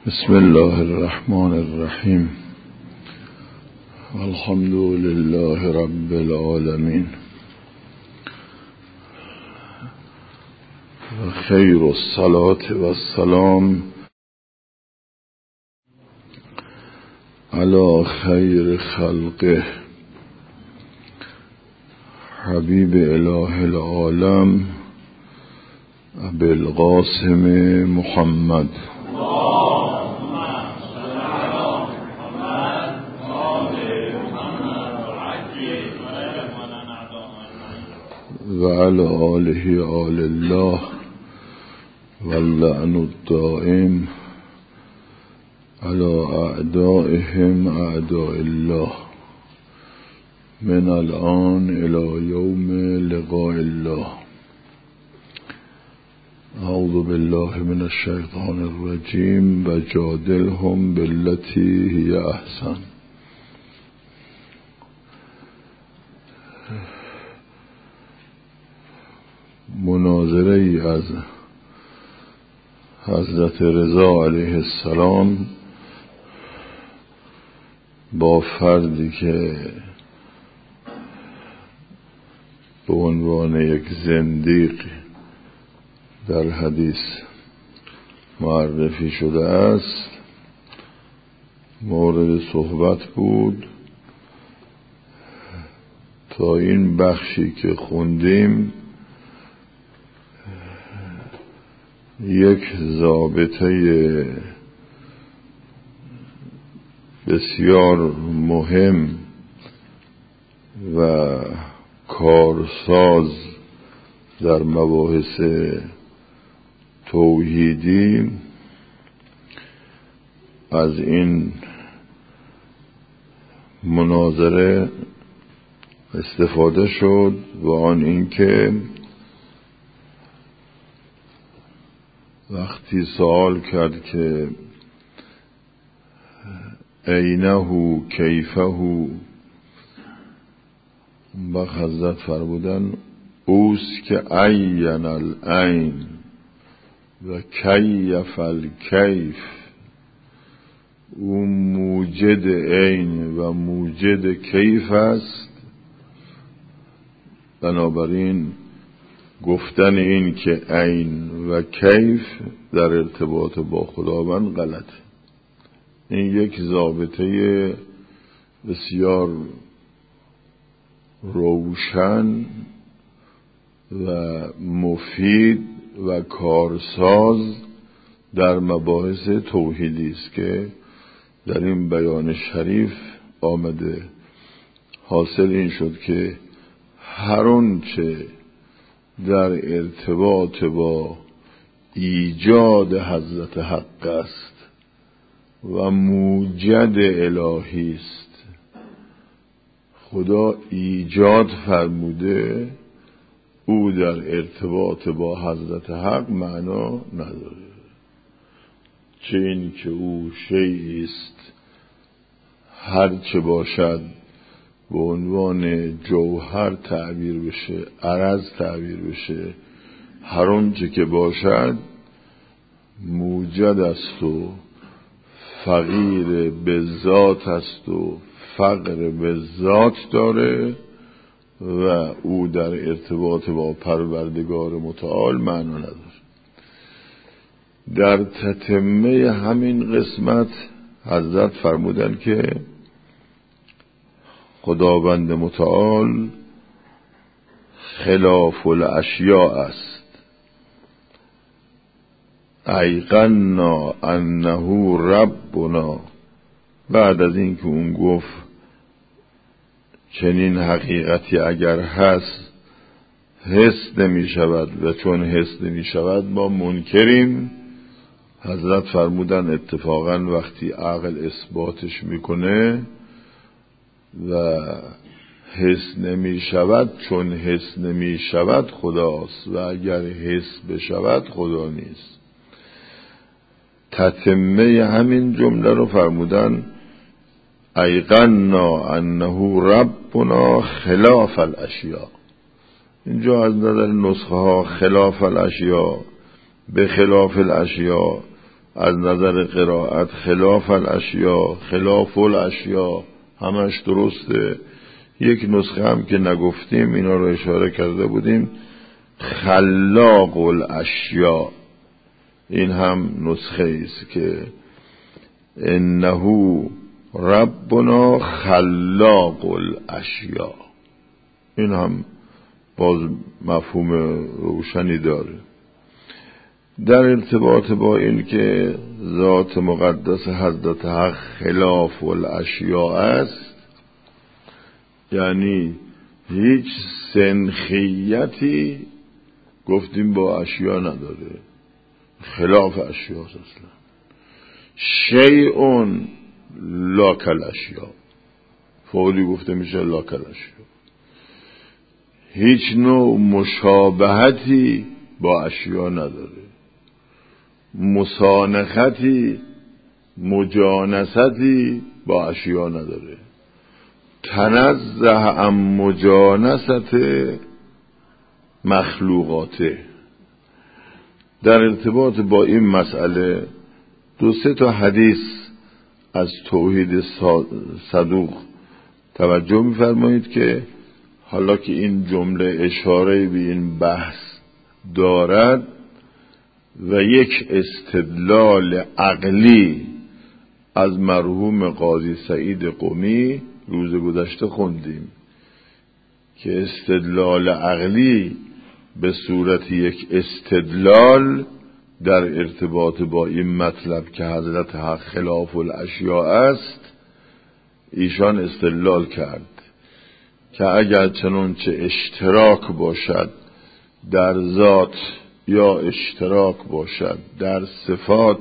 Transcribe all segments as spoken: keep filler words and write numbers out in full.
بسم الله الرحمن الرحیم. الحمد لله رب العالمین و خیر الصلاة و السلام علی خیر خلقه حبیب اله العالم ابی القاسم محمد و علی آله آل الله و اللعن الدائم علی اعدائهم اعداء الله من الان الی یوم لقاء الله. اعوذ بالله من الشیطان الرجیم و جادلهم بالتی هی احسن. مناظره ای از حضرت رضا علیه السلام با فردی که به عنوان یک زندیق در حدیث معرفی شده است مورد صحبت بود تا این بخشی که خوندیم یک ضابطه بسیار مهم و کارساز در مباحث توحیدی از این مناظره استفاده شد و آن اینکه وقتی سوال کرد که اینه کیفه و حضرت فرمودن اوست که عین العین و کیف الکیف، او موجد عین و موجد کیف است. بنابراین گفتن این که عین و کیف در ارتباط با خداوند غلطه. این یک ضابطه بسیار روشن و مفید و کارساز در مباحث توحیدی است که در این بیان شریف آمده. حاصل این شد که هر آنچه در ارتباط با ایجاد حضرت حق است و موجد الهی است، خدا ایجاد فرموده، او در ارتباط با حضرت حق معنا نداره. چه این که او شیئی است هر چه باشد به عنوان جوهر تعبیر بشه، عرض تعبیر بشه، هر آنچه که باشد موجد است و فقیر به ذات است و فقر به ذات داره و او در ارتباط با پروردگار متعال معنا نداره. در تتمه همین قسمت حضرت فرمودن که خداوند متعال خلاف الاشیاء است. ایقنا انه ربنا. بعد از این که اون گفت چنین حقیقتی اگر هست حس نمی شود و چون حس نمی شود ما منکریم، حضرت فرمودن اتفاقا وقتی عقل اثباتش میکنه و حس نمی شود، چون حس نمی شود خداست و اگر حس بشود خدا نیست. تتمه همین جمله رو فرمودن ایقنا انه ربنا خلاف الاشیاء. اینجا از نظر نسخه ها خلاف الاشیاء، به خلاف الاشیاء از نظر قرائت خلاف الاشیا، خلاف الاشیا، همش درسته. یک نسخه هم که نگفتیم اینا رو اشاره کرده بودیم، خلاق الاشیا، این هم نسخه است که انه ربنا خلاق الاشیا، این هم باز مفهوم روشنی داره. در ارتباط با این که ذات مقدس حضرت حق خلاف الاشیا است، یعنی هیچ سنخیتی گفتیم با اشیا نداره، خلاف اشیا اصلا. شیء لا کالاشیا، فوری گفته میشه لا کالاشیا. هیچ نوع مشابهتی با اشیا نداره، مسانختی، مجانستی با اشیا نداره. تنزه عن مجانست مخلوقاته. در ارتباط با این مسئله دو سه تا حدیث از توحید صدوق توجه می‌فرمایید که حالا که این جمله اشاره به این بحث دارد و یک استدلال عقلی از مرحوم قاضی سعید قمی روز گذشته خوندیم که استدلال عقلی به صورت یک استدلال در ارتباط با این مطلب که حضرت حق خلاف الاشیاء است، ایشان استدلال کرد که اگر چنانچه اشتراک باشد در ذات یا اشتراک باشد در صفات،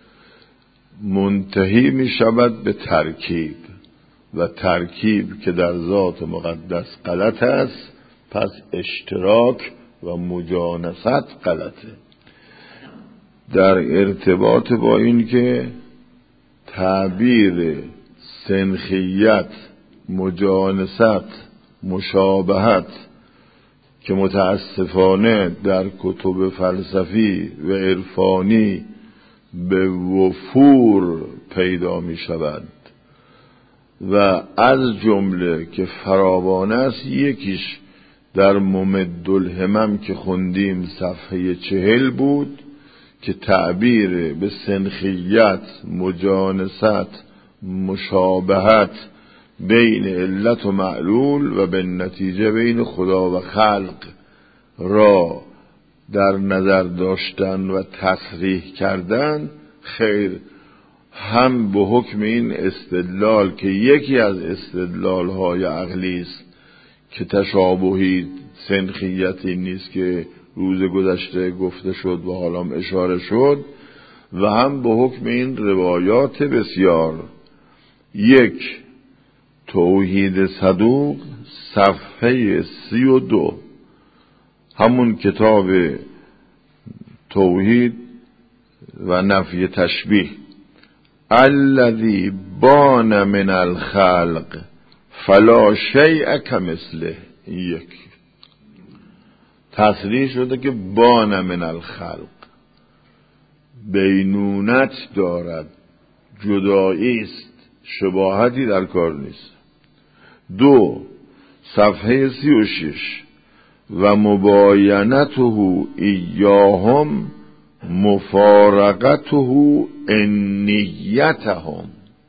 منتهی می شود به ترکیب، و ترکیب که در ذات مقدس غلط است، پس اشتراک و مجانست غلطه. در ارتباط با این که تعبیر سنخیت، مجانست، مشابهت که متاسفانه در کتب فلسفی و عرفانی به وفور پیدا می شود و از جمله که فراوان است، یکیش در ممد الهمم که خوندیم صفحه چهل بود که تعبیر به سنخیت، مجانست، مشابهت بین علت و معلول و به نتیجه بین خدا و خلق را در نظر داشتن و تصریح کردن، خیر، هم به حکم این استدلال که یکی از استدلال های عقلی است که تشابهی سنخیتی نیست که روز گذشته گفته شد و حالا اشاره شد، و هم به حکم این روایات بسیار. یک، توحید صدوق صفحه سی و دو، همون کتاب توحید و نفی تشبیه، الذی بان من الخلق فلا شیء کمثله، یک تصریح شده که بان من الخلق بینونت دارد، جدایی است، شباهتی در کار نیست. دو، صفحه سی و شش، و مباینته ایاهم مفارقته انیتهم،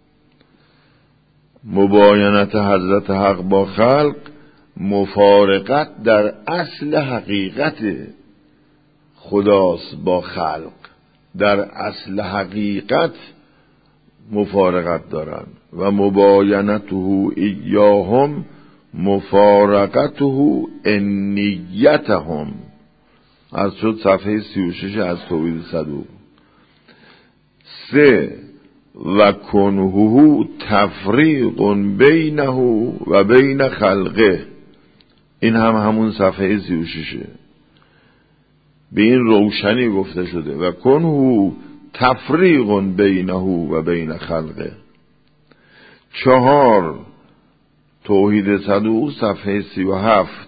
مباینت حضرت حق با خلق مفارقت در اصل حقیقت خداست با خلق، در اصل حقیقت مفارقت دارن. و مباینته ایاهم مفارقته انیتهم، از شد صفحه سی و شش از توحید صدوق. سه، و کنهو تفریق بینه و بین خلقه، این هم همون صفحه سی و ششه، به این روشنی گفته شده و کنهو تفریق بینه و بین خلقه. چهار، توحید صدوق صفحه سی و هفت،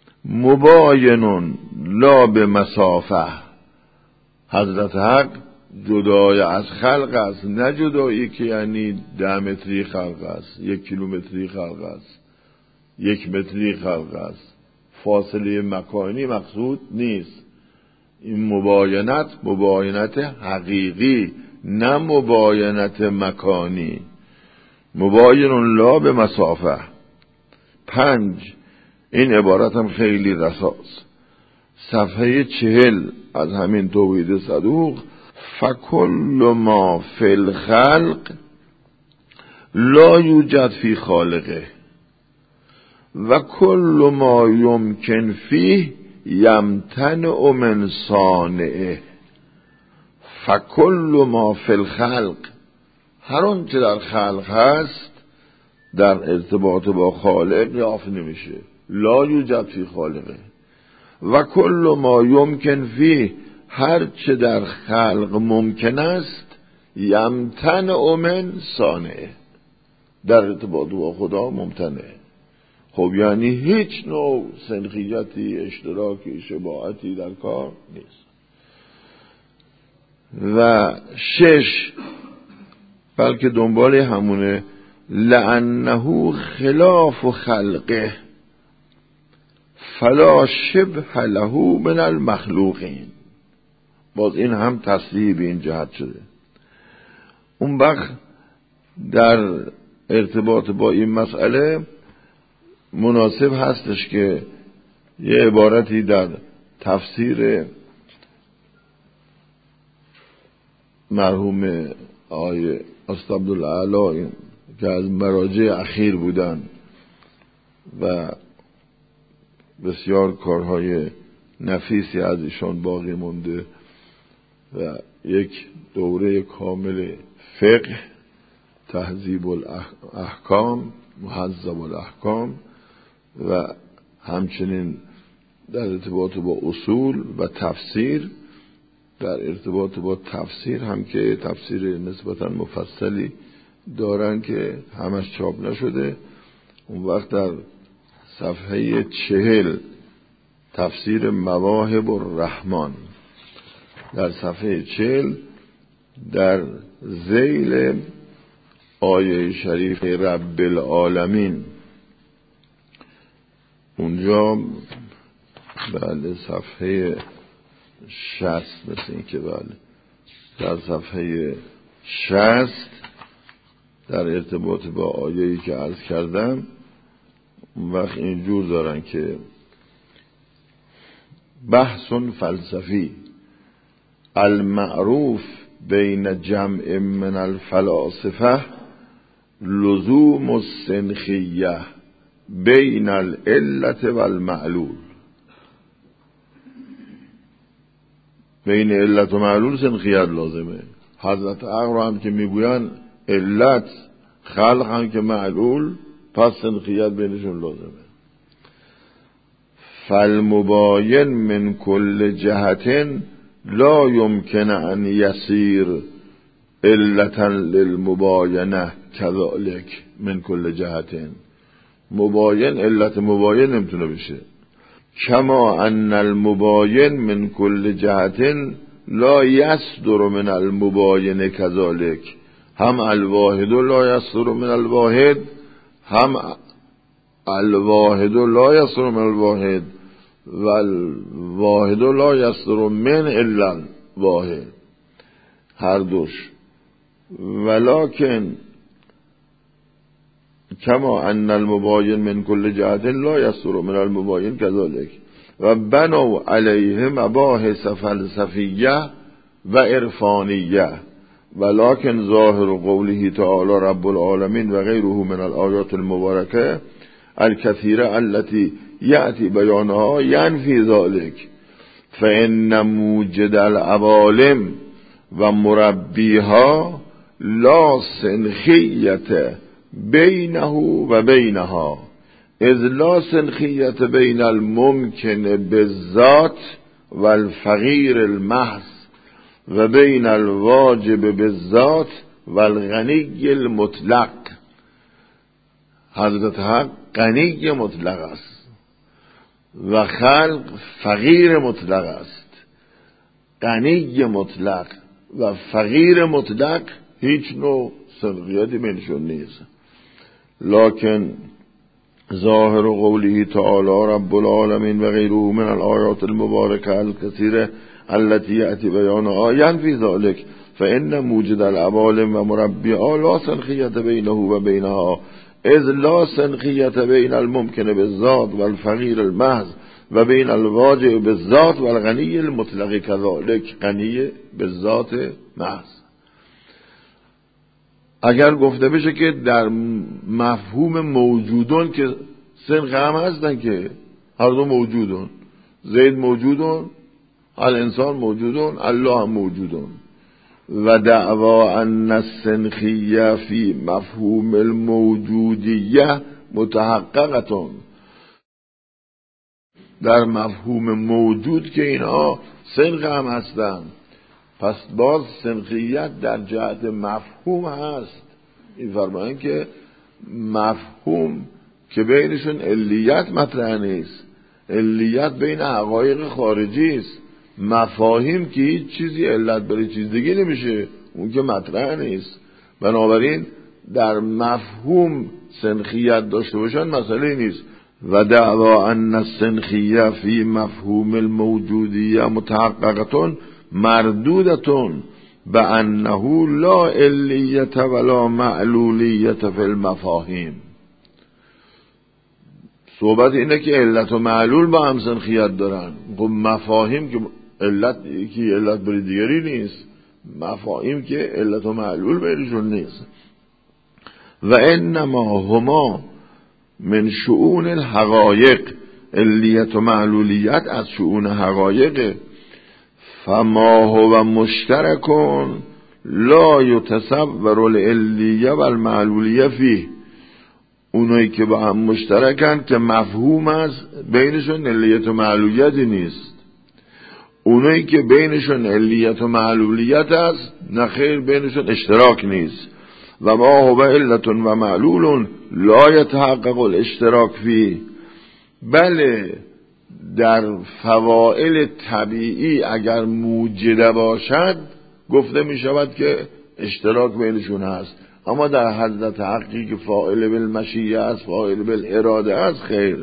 مباینون لا به مسافه، حضرت حق جدای از خلق است، نه جدایی که یعنی ده متری خلق است، یک کیلومتری خلق است، یک متری خلق است. فاصله مکانی مقصود نیست. این مباینت مباینت حقیقی، نه مباینت مکانی. مباین لا به مسافه. پنج، این عبارت هم خیلی رساست، صفحه چهل از همین توحید صدوق. فکل ما فی الخلق لا یوجد فی خالقه و کل ما یمکن فیه یمتنع من صانعه. فکل ما فی الخلق، هر اون که در خلق هست در ارتباط با خالق یافت نمیشه. لا یوجد فی خالقه. و کل ما یمکن فیه، هر چه در خلق ممکن است، یمتنع من صانعه، در ارتباط با خدا ممتنعه. خب یعنی هیچ نوع سنخیتی، اشتراکی، شباهتی در کار نیست. و شش، بلکه دنبال همونه، لأنه خلاف خلقه فلا شبه له من المخلوقین. باز این هم تصریح به این جهت شده. اون وقت در ارتباط با این مسئله مناسب هستش که یه عبارتی در تفسیر مرحوم آقای اسدعبدالعلی که از مراجع اخیر بودن و بسیار کارهای نفیسی از ایشان باقی مونده و یک دوره کامل فقه، تهذیب الاحکام، مهذب الاحکام، و همچنین در ارتباط با اصول و تفسیر. در ارتباط با تفسیر هم که تفسیر نسبتا مفصلی دارن که همش چاپ نشده. اون وقت در صفحه چهل تفسیر مواهب الرحمن، در صفحه چهل در ذیل آیه شریف رب العالمین، اونجا بله صفحه شصت، مثل این که بله در صفحه شصت در ارتباط با آیه‌ای که عرض کردم، اون وقت اینجور دارن که بحث فلسفی المعروف بین جمع من الفلاسفه لزوم السنخیه بین العلت و المعلول. بین علت و معلول سنخیت لازمه. حضرت عقل هم که میگوین علت، خلق هم که معلول، پس سنخیت بینشون لازمه. فالمباین من کل جهت لا يمكن ان يصير علتا للمباینه كذلك من کل جهت. مباین علت مباین نمیتونه بشه. کما ان المباین من کل جهت لا یصدر من المباین كذلك. هم الواحد لا یصدر من الواحد، هم الواحد لا یصدر من الواحد و الواحد لا یصدر من الا الواحد، هر دوش. ولكن کما ان المباین من کل جهت لا یصدر من المباین كذلك و بنوا علیه مباحث فلسفیه و عرفانیه. ولكن ظاهر قوله تعالی رب العالمین و غیره من الآیات المبارکه الكثيره التي یأتی بیانها ینفی ذلك فإن موجد العوالم و مربیها لا سنخیت بینه و بینها اذ لا سنخیت بین الممکن بالذات و الفقیر المحض و بین الواجب بالذات و الغنی المطلق. حضرت حق غنی مطلق است و خلق فقیر مطلق است. غنی مطلق و فقیر مطلق هیچ نوع سنخیتی بینشون نیست. لکن ظاهر قوله تعالی رب العالمین و غیره من الآیات المبارکه الکثیره التي یأتی بیانها ینفی ذلک فإن موجد العوالم و مربیها لا سنخیت بینه و بینها اذ لا سنخیت بین الممکن بالذات و الفقیر المحض و بین الواجب بالذات و الغنی المطلق کذالک غنی بالذات محض. اگر گفته بشه که در مفهوم موجودون که سنخ هم هستن که هر دو موجودون، زید موجودون، الانسان موجودون، الله هم موجودون، و دعوا ان السنخیه فی مفهوم الموجودیه متحققتون، در مفهوم موجود که اینها سنخ هم هستن، پس باز سنخیت در جهت مفهوم هست. این فرمایند که مفهوم که بینشون علیت مطرح نیست، علیت بین حقایق خارجی است، مفاهیم که هیچ چیزی علت برای چیز دیگه نمیشه، اون که مطرح نیست. بنابراین در مفهوم سنخیت داشته باشن مسئله نیست. و دعوا ان السنخیه فی مفهوم الموجودیه متحققتون مردودتون به انه لا علیت ولا معلولیت فی المفاهیم. صحبت اینه که علت و معلول با هم سنخیت دارن. خب مفاهیم که علت یکی علت بری دیگری نیست، مفاهیم که علت و معلول بریشون نیست. و انما هما من شؤون الحقایق، علیت و معلولیت از شؤون حقایق. فما هو مشترکون لا یتصور العلیه و المعلولیه فیه، اونایی که با هم مشترکن که مفهوم است بینشون علیت و معلولیتی نیست. اونایی که بینشون علیت و معلولیت است نه خیر، بینشون اشتراک نیست. و ما هو علت و معلول لا یتحقق الاشتراک فیه، بله در فواعل طبیعی اگر موجده باشد گفته می شود که اشتراک بینشون هست، اما در حضرت حقی که فاعل بالمشیه است، فاعل بالاراده است، خیر.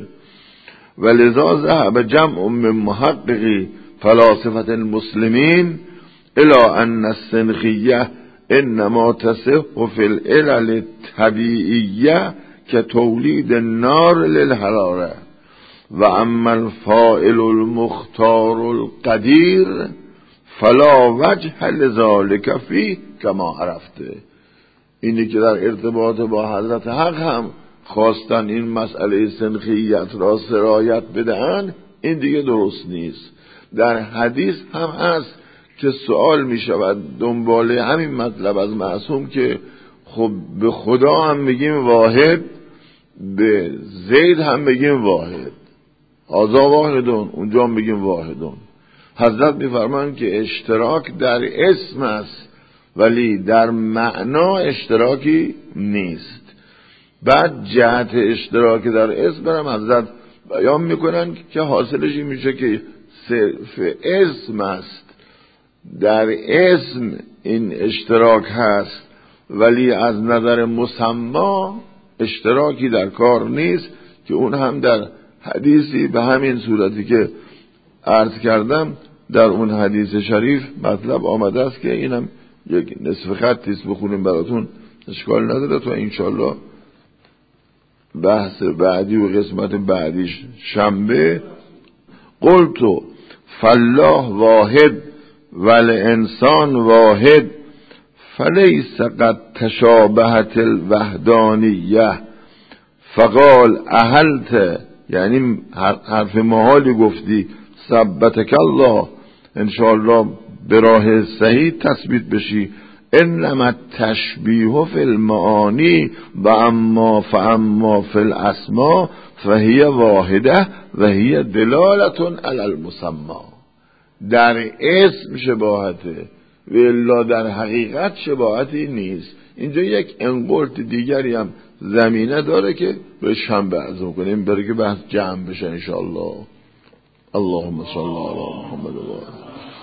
ولذا ذهب جمع من محققی فلاسفه المسلمین الى ان السنخیه انما تصح فی العلل الطبیعیه که تولید النار للحراره، و اما الفاعل المختار القدیر فلا وجه لذلك فی کما عرفته. اینی که در ارتباط با حضرت حق هم خواستن این مسئله سنخیت را سرایت بدهن، این دیگه درست نیست. در حدیث هم هست که سوال می شود دنباله همین مطلب از معصوم که خب به خدا هم میگیم واحد، به زید هم میگیم واحد، آزا واحدون، اونجا هم میگیم واحدون. حضرت میفرمایند که اشتراک در اسم است ولی در معنا اشتراکی نیست. بعد جهت اشتراک در اسم برم حضرت بیان میکنن که حاصلش این میشه که صرف اسم است، در اسم این اشتراک هست ولی از نظر مسما اشتراکی در کار نیست، که اون هم در حدیثی به همین صورتی که عرض کردم در اون حدیث شریف مطلب آمده است که اینم یک نصف خطیست بخونیم براتون، اشکال نداره تا انشالله بحث بعدی و قسمت بعدیش شنبه. قلتو فالله واحد والانسان واحد فلیس قد تشابهت الوحدانیه فقال اهلت، یعنی حرف محالی گفتی، ثبتک الله، انشاءالله به راه صحیح تثبیت بشی. انما تشبیه فی المعانی و اما فاما فی الاسما فهی واحده و هی دلالتون علی المسما. در اسم شباهته و الا در حقیقت شباهتی نیست. اینجا یک انقلت دیگری هم زمینه داره که به شنبه عرض کنیم برای که بحث جمع بشه انشاءالله. اللهم صل علی محمد و آله.